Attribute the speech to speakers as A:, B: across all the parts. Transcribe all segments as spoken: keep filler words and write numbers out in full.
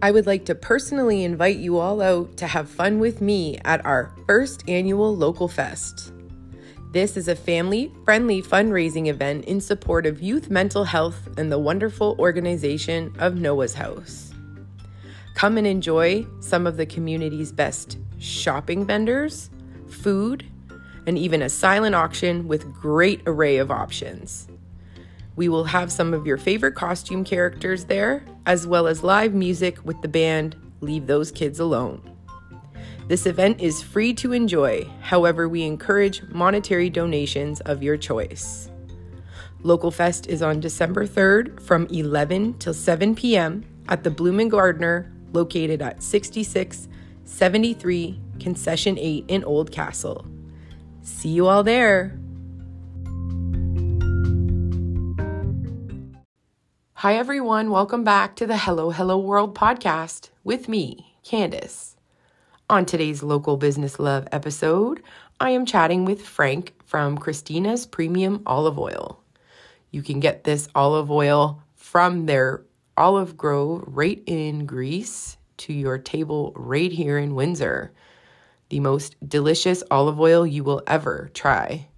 A: I would like to personally invite you all out to have fun with me at our first annual Local Fest. This is a family-friendly fundraising event in support of youth mental health and the wonderful organization of Noah's House. Come and enjoy some of the community's best shopping vendors, food, and even a silent auction with great array of options. We will have some of your favorite costume characters there, as well as live music with the band Leave Those Kids Alone. This event is free to enjoy, however, we encourage monetary donations of your choice. Local Fest is on December third from eleven till seven p.m. at the Bloom and Gardner, located at sixty-six seventy-three Concession eight in Old Castle. See you all there. Hi everyone, welcome back to the Hello Hello World podcast with me, Candace. On today's Local Business Love episode, I am chatting with Frank from Christina's Premium Olive Oil. You can get this olive oil from their olive grove right in Greece to your table right here in Windsor. The most delicious olive oil you will ever try.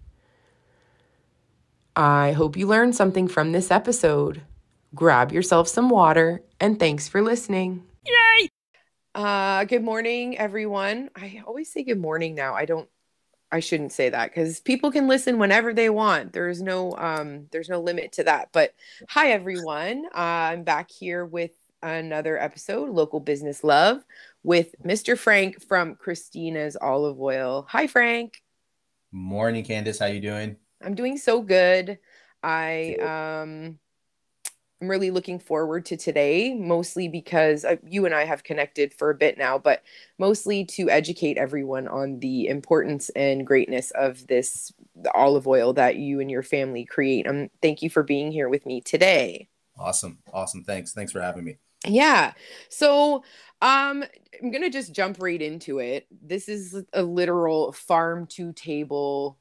A: I hope you learned something from this episode. Grab yourself some water, and thanks for listening. Yay! Uh, good morning, everyone. I always say good morning now. I don't, I shouldn't say that because people can listen whenever they want. There's no, um, there's no limit to that. But hi, everyone. Uh, I'm back here with another episode, Local Business Love, with Mister Frank from Christina's Olive Oil. Hi, Frank.
B: Morning, Candace. How you doing?
A: I'm doing so good. I, um... I'm really looking forward to today, mostly because uh, you and I have connected for a bit now, but mostly to educate everyone on the importance and greatness of this the olive oil that you and your family create. Um, thank you for being here with me today.
B: Awesome. Awesome. Thanks. Thanks for having me.
A: Yeah. So um, I'm going to just jump right into it. This is a literal farm to table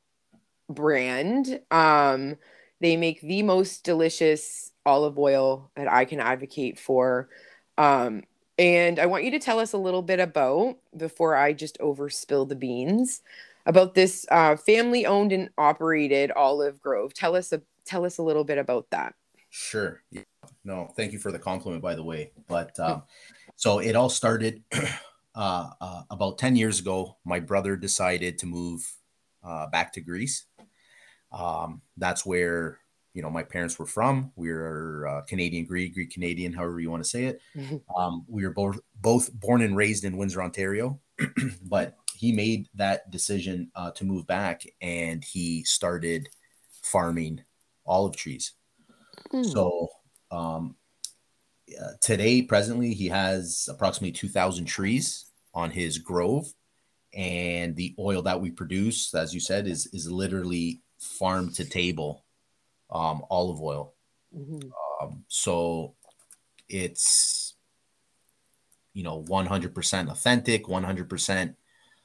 A: brand. Um, they make the most delicious olive oil that I can advocate for. Um, and I want you to tell us a little bit about, before I just overspill the beans, about this uh, family owned and operated olive grove. Tell us a, tell us a little bit about that.
B: Sure. Yeah. No, thank you for the compliment, by the way. But um, so it all started uh, uh, about ten years ago. My brother decided to move uh, back to Greece. Um, that's where you know, my parents were from. We're uh, Canadian, Greek, Greek Canadian, however you want to say it. Um, we were both both born and raised in Windsor, Ontario, but he made that decision uh, to move back, and he started farming olive trees. Mm. So um, uh, today, presently, he has approximately two thousand trees on his grove, and the oil that we produce, as you said, is is literally farm to table. Um, olive oil. Mm-hmm. Um, so it's, you know, one hundred percent authentic, one hundred percent,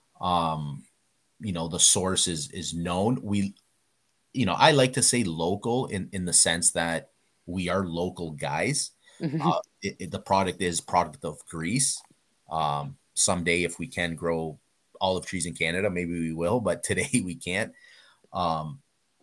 B: um, you know, the source is, is known. We, you know, I like to say local in, in the sense that we are local guys. Mm-hmm. Uh, it, it, the product is product of Greece. Um, someday, if we can grow olive trees in Canada, maybe we will, but today we can't. Um,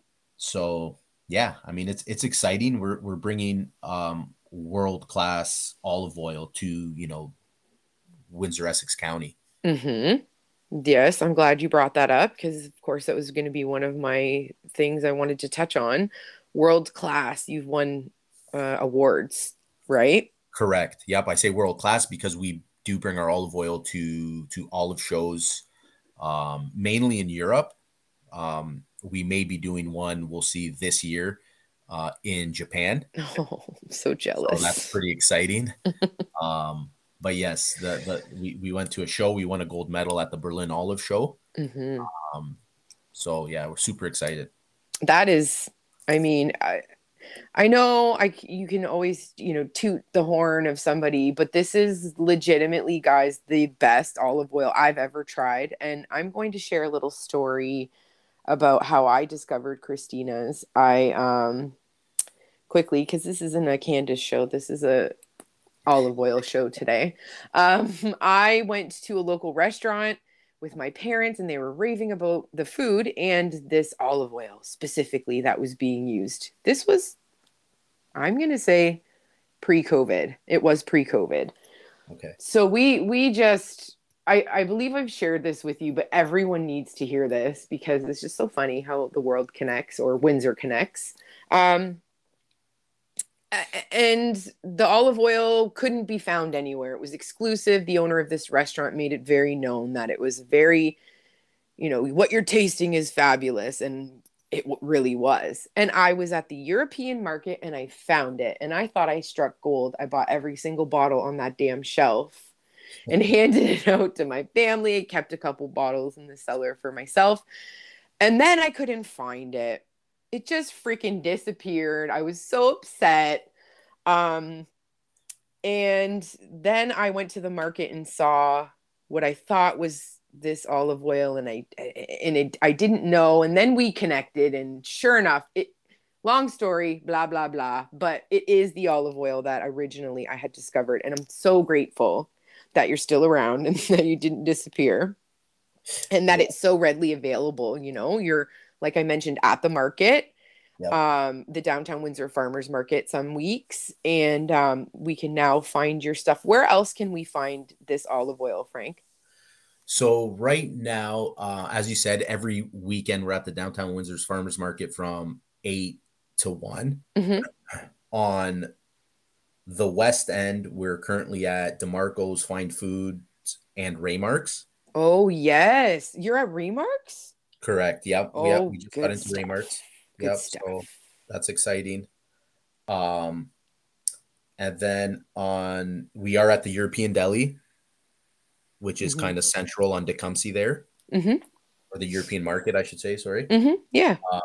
B: so Yeah, I mean, it's it's exciting. We're we're bringing um, world class olive oil to you know Windsor Essex County.
A: Mm-hmm. Yes, I'm glad you brought that up because, of course, that was going to be one of my things I wanted to touch on. World class. You've won uh, awards, right?
B: Correct. Yep, I say world class because we do bring our olive oil to to olive shows, um, mainly in Europe. Um, we may be doing one, we'll see this year uh, in Japan.
A: Oh, I'm so jealous.
B: So that's pretty exciting. um, but yes, the, the we, we went to a show. We won a gold medal at the Berlin Olive Show. Mm-hmm. Um, so yeah, we're super excited.
A: That is, I mean, I, I know I, you can always, you know, toot the horn of somebody, but this is legitimately, guys, the best olive oil I've ever tried. And I'm going to share a little story about how I discovered Christina's. I um quickly, because this isn't a Candace show, this is a olive oil show today. Um, I went to a local restaurant with my parents and they were raving about the food and this olive oil specifically that was being used. This was, I'm going to say, pre-COVID. It was pre-COVID.
B: Okay.
A: So we we just I, I believe I've shared this with you, but everyone needs to hear this because it's just so funny how the world connects or Windsor connects. Um, and the olive oil couldn't be found anywhere. It was exclusive. The owner of this restaurant made it very known that it was very, you know, what you're tasting is fabulous. And it really was. And I was at the European market and I found it. And I thought I struck gold. I bought every single bottle on that damn shelf and handed it out to my family. I kept a couple bottles in the cellar for myself. And then I couldn't find it. It just freaking disappeared. I was so upset. Um, and then I went to the market and saw what I thought was this olive oil, and I and it I didn't know. And then we connected, and sure enough, it. Long story, blah blah blah. But it is the olive oil that originally I had discovered, and I'm so grateful that you're still around and that you didn't disappear, and that it's so readily available. You know, you're, like I mentioned, at the market, yep. um, the downtown Windsor Farmers Market some weeks, and um, we can now find your stuff. Where else can we find this olive oil, Frank?
B: So right now, uh, as you said, every weekend we're at the downtown Windsor's Farmers Market from eight to one.
A: Mm-hmm.
B: On the West End, we're currently at DeMarco's Fine Foods and Raymarks.
A: Oh, yes. You're at Raymarks?
B: Correct. Yep.
A: Oh,
B: yep. We just
A: good
B: got into
A: stuff.
B: Raymarks.
A: Good
B: yep.
A: stuff.
B: So that's exciting. Um, and then on, we are at the European Deli, which is mm-hmm. kind of central on Tecumseh there.
A: Mm-hmm.
B: Or the European Market, I should say. Sorry.
A: Mm-hmm. Yeah.
B: Uh,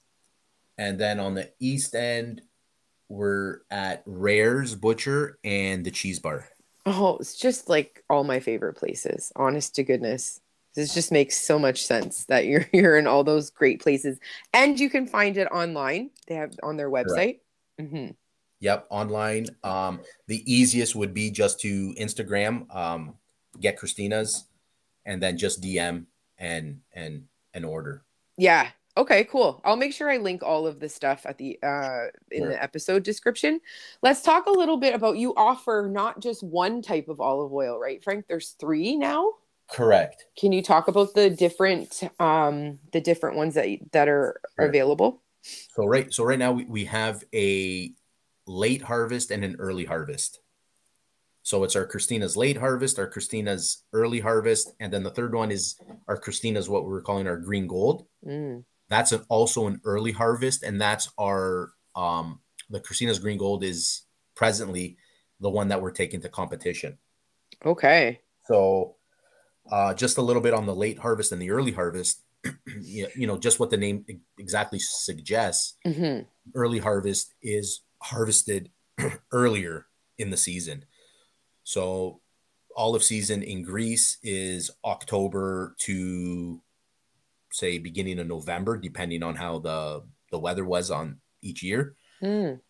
B: and then on the East End, we're at Rare's Butcher and the Cheese Bar.
A: Oh, it's just like all my favorite places. Honest to goodness. This just makes so much sense that you're you're in all those great places. And you can find it online. They have on their website. Mm-hmm.
B: Yep, online. Um, the easiest would be just to Instagram, um, get Christina's, and then just D M and and and order.
A: Yeah. Okay, cool. I'll make sure I link all of this stuff at the uh, in
B: Sure.
A: the episode description. Let's talk a little bit about, you offer not just one type of olive oil, right, Frank? There's three now.
B: Correct.
A: Can you talk about the different um, the different ones that that are
B: Sure.
A: available?
B: So right, so right now we, we have a late harvest and an early harvest. So it's our Christina's late harvest, our Christina's early harvest, and then the third one is our Christina's, what we're calling our green gold.
A: Mm.
B: That's an, also an early harvest, and that's our um, the Christina's green gold is presently the one that we're taking to competition.
A: Okay.
B: So uh, just a little bit on the late harvest and the early harvest. you, you know, just what the name exactly suggests.
A: Mm-hmm.
B: Early harvest is harvested earlier in the season. So olive season in Greece is October to, say, beginning of November, depending on how the, the weather was on each year.
A: Mm.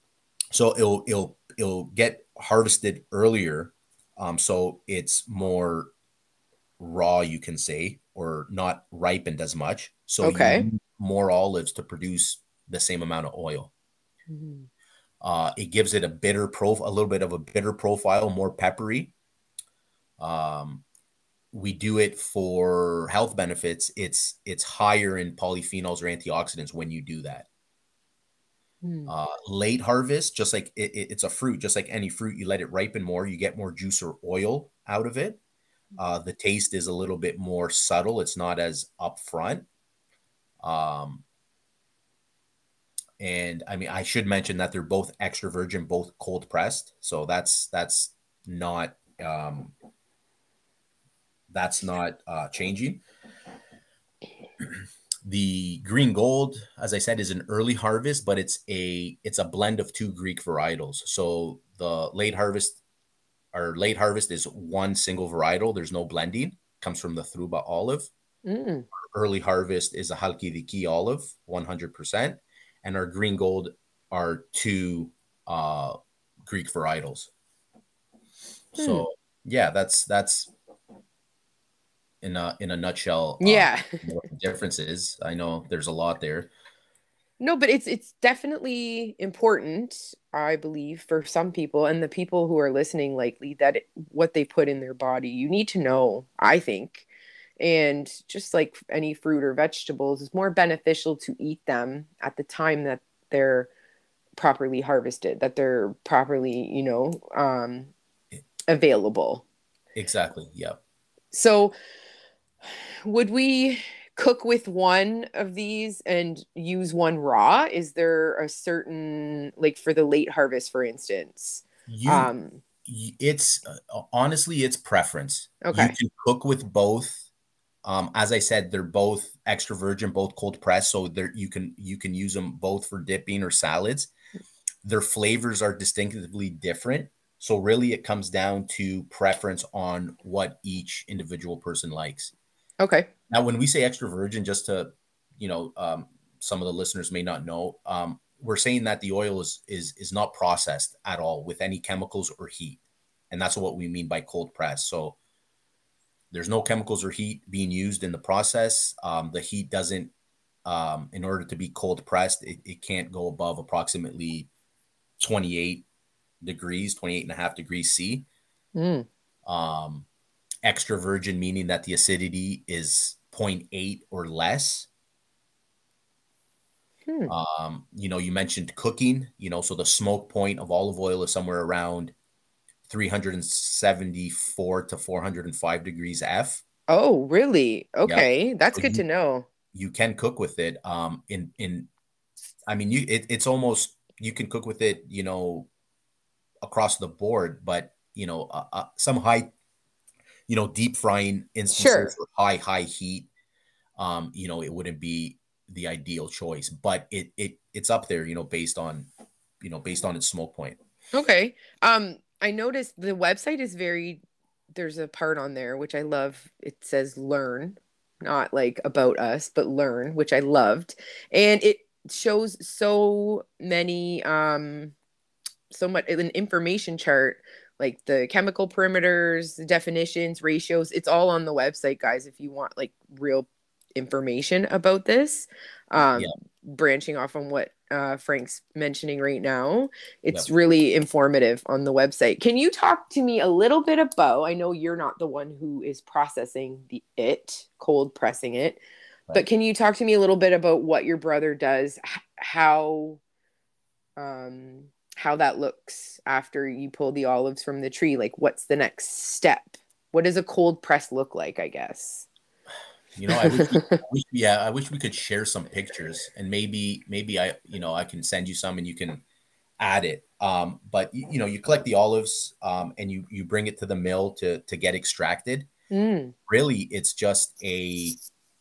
B: So it'll it'll it'll get harvested earlier, um, so it's more raw, you can say, or not ripened as much. So
A: okay.
B: you need more olives to produce the same amount of oil.
A: Mm-hmm.
B: Uh, it gives it a bitter profile, a little bit of a bitter profile, more peppery. Um, we do it for health benefits. It's it's higher in polyphenols or antioxidants when you do that.
A: Mm.
B: Uh, late harvest, just like it, it, it's a fruit, just like any fruit, you let it ripen more, you get more juice or oil out of it. Uh, the taste is a little bit more subtle. It's not as upfront. Um, and I mean, I should mention that they're both extra virgin, both cold pressed. So that's, that's not, um, that's not uh, changing. The green gold, as I said, is an early harvest, but it's a, it's a blend of two Greek varietals. So the late harvest, our late harvest is one single varietal. There's no blending. Comes from the Thruba olive.
A: Mm.
B: Early harvest is a Halkidiki olive, one hundred percent. And our green gold are two uh, Greek varietals.
A: Hmm.
B: So yeah, that's that's in a in a nutshell uh,
A: Yeah.
B: what the difference is. I know there's a lot there.
A: No, but it's it's definitely important, I believe, for some people and the people who are listening likely that it, what they put in their body. You need to know, I think. And just like any fruit or vegetables, it's more beneficial to eat them at the time that they're properly harvested, that they're properly, you know, um, available.
B: Exactly. Yeah.
A: So, would we cook with one of these and use one raw? Is there a certain, like for the late harvest, for instance?
B: You
A: Um,
B: it's uh, honestly it's preference. You
A: okay.
B: can cook with both. Um, as I said, they're both extra virgin, both cold pressed, so there you can you can use them both for dipping or salads. Their flavors are distinctively different. So really it comes down to preference on what each individual person likes.
A: Okay.
B: Now, when we say extra virgin, just to, you know, um, some of the listeners may not know, um, we're saying that the oil is is is not processed at all with any chemicals or heat, and that's what we mean by cold press. So there's no chemicals or heat being used in the process. Um, the heat doesn't, um, in order to be cold pressed, it, it can't go above approximately twenty-eight degrees, twenty-eight and a half degrees C.
A: Mm.
B: Um, extra virgin meaning that the acidity is zero point eight or less.
A: Hmm.
B: Um, you know, you mentioned cooking, you know, so the smoke point of olive oil is somewhere around three seventy-four to four oh five degrees F.
A: Oh, really?
B: Yep.
A: Okay. That's
B: So
A: good
B: you
A: to know.
B: you can cook with it. Um, in in I mean, you it, it's almost you can cook with it, you know, across the board, but you know, uh, uh, some high, you know, deep frying instances
A: Sure.
B: or high high heat, um, you know, it wouldn't be the ideal choice, but it it it's up there, you know, based on, you know, based on its smoke point.
A: Okay. Um, I noticed the website is very, there's a part on there which I love. It says learn, not like about us, but learn, which I loved. And it shows so many um so much an information chart, like the chemical perimeters, definitions, ratios. It's all on the website, guys, if you want like real information about this.
B: Yeah,
A: Um, branching off on what uh, Frank's mentioning right now,
B: yeah,
A: it's really informative on the website. Can you talk to me a little bit about? I know you're not the one who is processing the it, cold pressing it, but
B: right.
A: can you talk to me a little bit about what your brother does, how um how that looks after you pull the olives from the tree? Like what's the next step? What does a cold press look like, I guess?
B: You know, I wish, we, I wish, yeah, I wish we could share some pictures, and maybe, maybe I, you know, I can send you some, and you can add it. Um, but you, you know, you collect the olives, um, and you you bring it to the mill to to get extracted.
A: Mm,
B: Really, it's just a,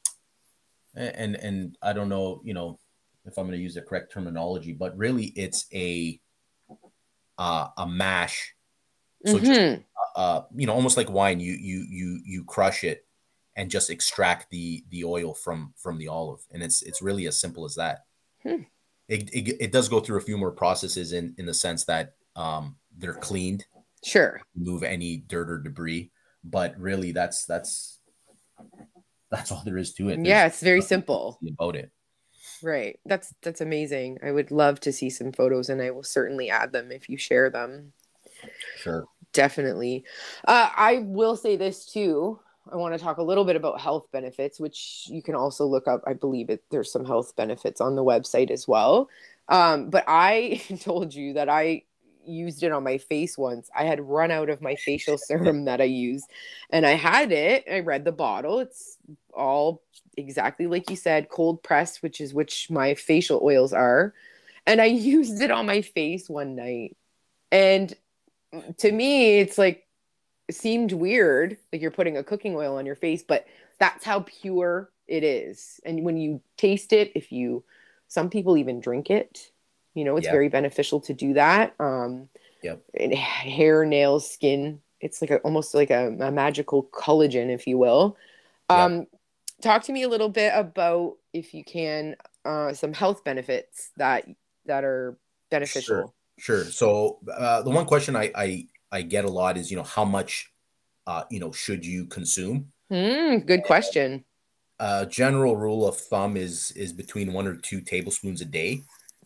B: and and I don't know, you know, if I'm going to use the correct terminology, but really, it's a uh, a mash. So just
A: mm-hmm.
B: uh, uh, you know, almost like wine, you you you you crush it and just extract the the oil from from the olive, and it's it's really as simple as that.
A: Hmm.
B: It it, it does go through a few more processes in in the sense that um, they're cleaned,
A: Sure.
B: remove any dirt or debris, but really that's that's that's all there is to it.
A: Yeah,
B: There's
A: it's very
B: nothing
A: simple.
B: fancy about it.
A: Right. That's that's amazing. I would love to see some photos and I will certainly add them if you share them.
B: Sure.
A: Definitely. Uh, I will say this too. I want to talk a little bit about health benefits, which you can also look up. I believe it, there's some health benefits on the website as well. Um, but I told you that I used it on my face once. I had run out of my facial serum that I use, and I had it. I read the bottle. It's all exactly like you said, cold pressed, which is which my facial oils are. And I used it on my face one night. And to me, it's like it seemed weird, like you're putting a cooking oil on your face, but that's how pure it is. And when you taste it, if you, some people even drink it, you know, it's
B: Yeah.
A: very beneficial to do that. Um,
B: Yep.
A: and hair, nails, skin, it's like a, almost like a, a magical collagen, if you will.
B: Yep.
A: Um, talk to me a little bit about, if you can, uh, some health benefits that that are
B: Sure.
A: beneficial.
B: Sure. So uh, the one question I, I I get a lot is, you know, how much, uh, you know, should you consume?
A: Mm, good question.
B: A general rule of thumb is is between one or two tablespoons a day,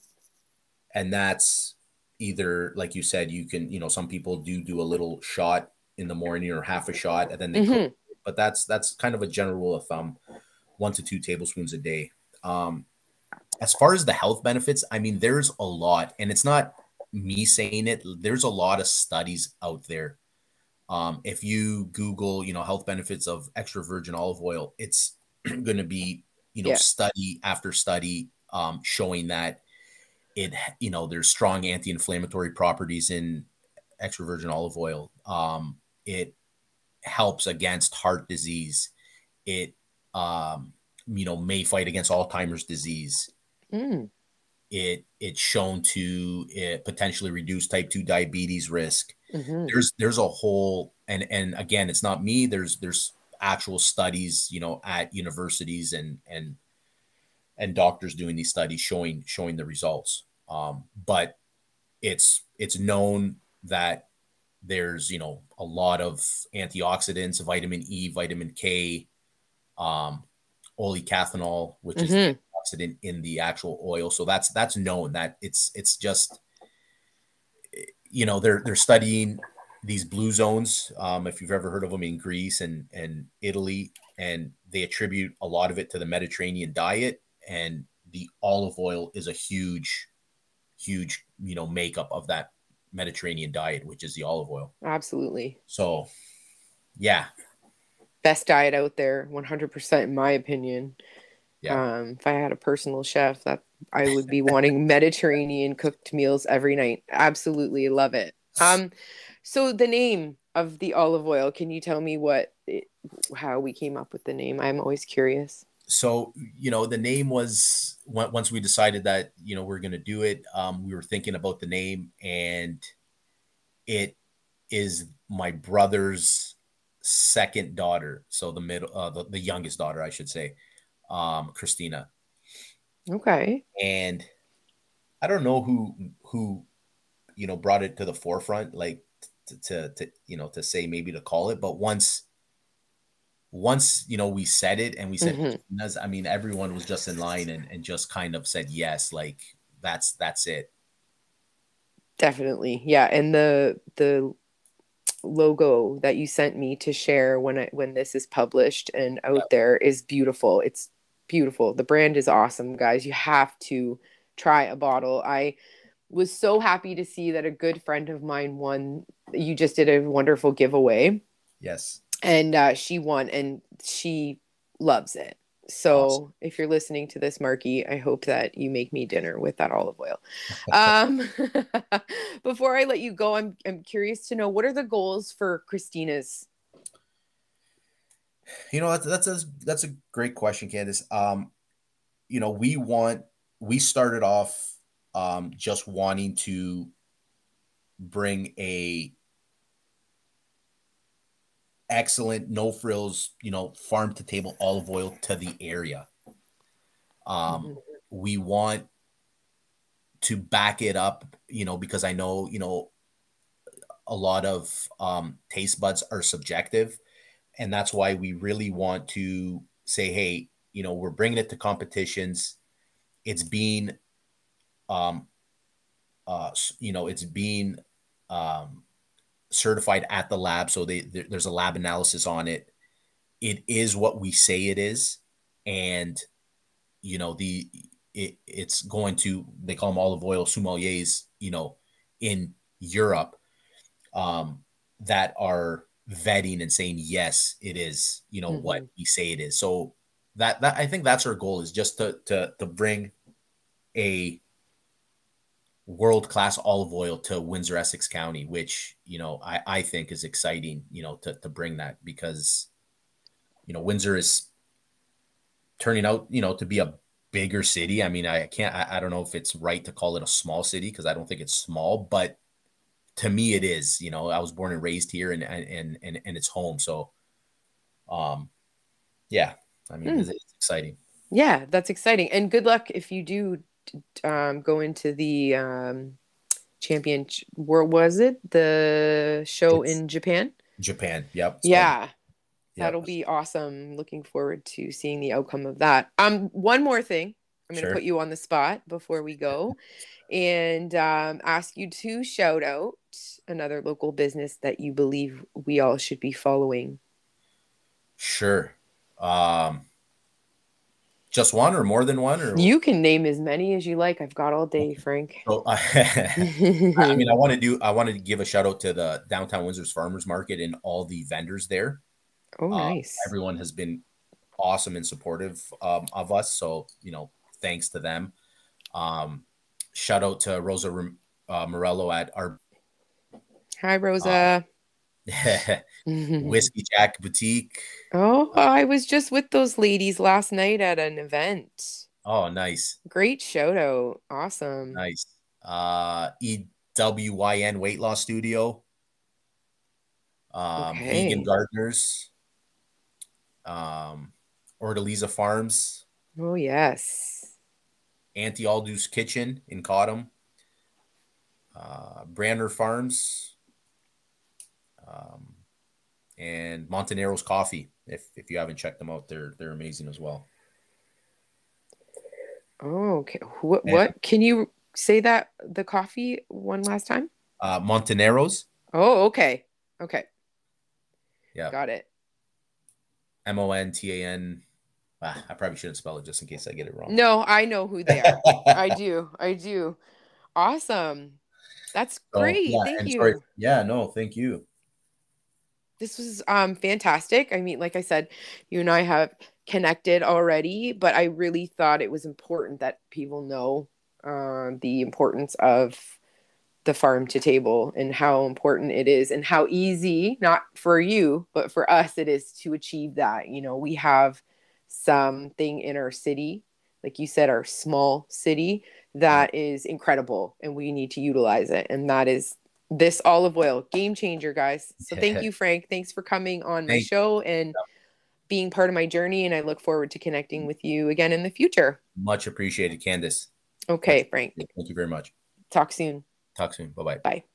B: and that's either, like you said, you can, you know, some people do do a little shot in the morning or half a shot, and then they cook.
A: Hmm.
B: But that's that's kind of a general rule of thumb, one to two tablespoons a day. Um, as far as the health benefits, I mean, there's a lot, and it's not me saying it. There's a lot of studies out there. Um, if you Google, you know, health benefits of extra virgin olive oil, it's going to be, you know,
A: Yeah.
B: study after study um, showing that it, you know, there's strong anti-inflammatory properties in extra virgin olive oil. Um, it helps against heart disease. It, um, you know, may fight against Alzheimer's disease.
A: Mm.
B: It it's shown to uh, potentially reduce type two diabetes risk.
A: Hmm.
B: There's there's a whole, and and again, it's not me. There's there's actual studies, you know, at universities and and and doctors doing these studies showing showing the results. Um, but it's it's known that there's, you know, a lot of antioxidants, vitamin E, vitamin K, um, oleocathinol, which is the
A: Hmm.
B: antioxidant in the actual oil. So that's that's known that it's it's just, you know, they're they're studying these blue zones. Um, if you've ever heard of them in Greece and and Italy, and they attribute a lot of it to the Mediterranean diet, and the olive oil is a huge, huge, you know, makeup of that Mediterranean diet, which is the olive oil.
A: Absolutely.
B: So yeah,
A: Best diet out there, one hundred percent in my opinion.
B: yeah.
A: Um, if I had a personal chef, that I would be wanting Mediterranean cooked meals every night. Absolutely love it. Um, so the name of the olive oil, can you tell me what it, how we came up with the name? I'm always curious.
B: So, you know, the name was, once we decided that, you know, we're going to do it, um, we were thinking about the name, and it is my brother's second daughter. So the middle, uh, the, the youngest daughter, I should say, um, Christina.
A: Okay.
B: And I don't know who, who, you know, brought it to the forefront, like to, to, to you know, to say maybe to call it, but once, once, you know, we said it and we said,
A: Hmm.
B: I mean, everyone was just in line and, and just kind of said, yes, like that's, that's it.
A: Definitely. Yeah. And the the logo that you sent me to share when I when this is published and
B: Yeah.
A: out there is beautiful. It's beautiful. The brand is awesome, guys. You have to try a bottle. I was so happy to see that a good friend of mine won. You just did a wonderful giveaway,
B: Yes.
A: and uh, she won, and she loves it.
B: Awesome.
A: So if you're listening to this, Marky, I hope that you make me dinner with that olive oil. Um, before I let you go, I'm I'm curious to know, what are the goals for Christina's?
B: You know, that's, that's, a, that's a great question, Candace. Um, you know, we want, we started off um, just wanting to bring a excellent, no frills, you know, farm to table olive oil to the area. Um,
A: Mhm.
B: we want to back it up, you know, because I know, you know, a lot of um, taste buds are subjective. And that's why we really want to say, hey, you know, we're bringing it to competitions. It's being, um, uh, you know, it's being um, certified at the lab. So they, there, there's a lab analysis on it. It is what we say it is. And, you know, the, it, it's going to, they call them olive oil sommeliers, you know, in Europe, um, that are vetting and saying, yes, it is, you know, what
A: Mhm.
B: we say it is. So that, that I think that's our goal, is just to, to, to bring a world-class olive oil to Windsor, Essex County, which, you know, I, I think is exciting, you know, to, to bring that, because, you know, Windsor is turning out, you know, to be a bigger city. I mean, I can't, I, I don't know if it's right to call it a small city, because I don't think it's small, but to me it is. You know, I was born and raised here, and and and, and it's home. So um yeah, I mean,
A: Mm.
B: it's, it's exciting.
A: Yeah, that's exciting. And good luck if you do um, go into the um, champion. Where was it? The show
B: It's
A: in Japan?
B: Japan. Yep. It's called.
A: Yeah.
B: Yep.
A: That'll be awesome. Looking forward to seeing the outcome of that. Um, one more thing. I'm going to
B: Sure.
A: put you on the spot before we go and um, ask you to shout out another local business that you believe we all should be following.
B: Sure. Um, just one or more than one? Or
A: you can name as many as you like. I've got all day, Frank.
B: So, I, I mean, I want to do. I want to give a shout out to the Downtown Windsor's Farmers Market and all the vendors there.
A: Oh,
B: Uh,
A: nice.
B: everyone has been awesome and supportive um, of us. So, you know, thanks to them. Um, shout out to Rosa uh, Morello at our
A: Hi, Rosa.
B: Uh, Whiskey Jack Boutique.
A: Oh, I was just with those ladies last night at an event.
B: Oh, nice.
A: Great shout out. Awesome.
B: Nice. Uh, E W Y N Weight Loss Studio. Um,
A: Okay.
B: Vegan Gardeners. Um, Ordaliza Farms.
A: Oh, yes.
B: Auntie Aldous Kitchen in Cottam. Uh, Branner Farms. Um, and Montanero's Coffee. If if you haven't checked them out, they're they're amazing as well.
A: Oh, okay. What what can you say that the coffee one last time?
B: Uh, Montanero's.
A: Oh, okay. Okay.
B: Yeah.
A: Got it.
B: M O N T A N. Ah, I probably shouldn't spell it just in case I get it wrong.
A: No, I know who they are. I do. I do. Awesome. That's great.
B: So, yeah,
A: Thank you.
B: Sorry. Yeah, no, thank you.
A: This was um fantastic. I mean, like I said, you and I have connected already, but I really thought it was important that people know uh, the importance of the farm to table and how important it is and how easy, not for you, but for us, it is to achieve that. You know, we have something in our city, like you said, our small city that is incredible and we need to utilize it. And that is this olive oil, game changer, guys. So thank you, Frank. Thanks for coming on my show and being part of my journey. And I look forward to connecting with you again in the future.
B: Much appreciated, Candace.
A: Okay, Frank.
B: Thank you very much.
A: Talk soon.
B: Talk soon. Bye-bye.
A: Bye.